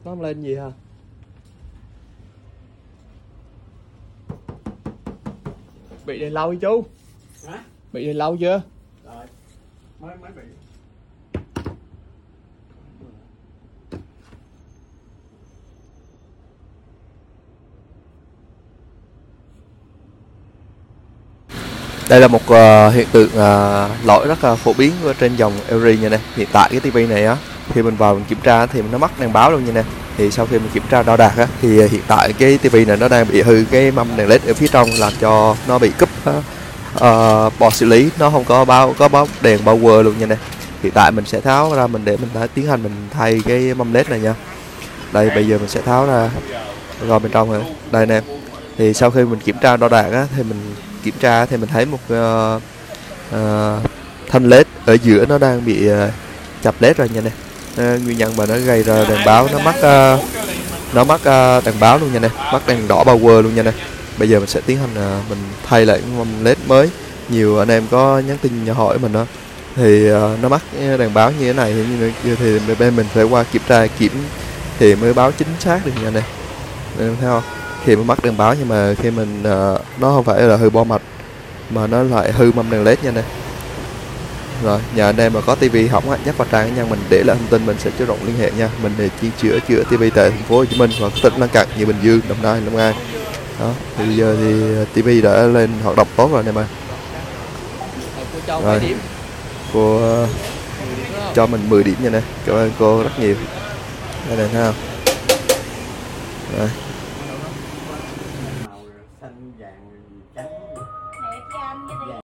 Nó không lên gì hả? Bị này lâu chú? Hả? Bị này lâu chưa? Rồi, mới bị. Đây là một hiện tượng lỗi rất phổ biến trên dòng Airy nha nè. Hiện tại cái tivi này á, khi mình vào mình kiểm tra thì nó mất đèn báo luôn nha nè. Thì sau khi mình kiểm tra đo đạc á, thì hiện tại cái tivi này nó đang bị hư cái mâm đèn led ở phía trong, làm cho nó bị cúp bọt xử lý, nó không có báo đèn power luôn nha nè. Hiện tại mình sẽ tháo ra để mình tiến hành mình thay cái mâm led này nha. Đây bây giờ mình sẽ tháo ra rồi bên trong rồi. Đây nè. Thì sau khi mình kiểm tra đo đạc á, thì mình kiểm tra thì mình thấy một thanh led ở giữa nó đang bị chập led rồi nha nè. Nguyên nhân mà nó gây ra đèn báo nó mất đèn báo luôn nha nè, mất đèn đỏ power luôn nha nè. Bây giờ mình sẽ tiến hành mình thay lại mâm led mới. Nhiều anh em có nhắn tin hỏi mình đó, thì nó mất đèn báo như thế này thì bên mình phải qua kiểm thì mới báo chính xác được nha nè. Em thấy không? Khi mà mất đèn báo nhưng mà khi mình nó không phải là hư bo mạch mà nó lại hư mâm đèn led nha nè. Rồi nhờ anh em mà có tivi hỏng á, nhắc vào trang cá nhân mình để lại thông tin, mình sẽ chủ động liên hệ nha. Mình để chuyên chữa tivi tại thành phố Hồ Chí Minh và các tỉnh lân cận như Bình Dương, Đồng Nai, Long An. Đó, thì bây giờ thì tivi đã lên hoạt động tốt rồi anh em ơi. Rồi cô cho mình 10 điểm nha nè, cảm ơn cô rất nhiều. Đây này thấy không? Rồi.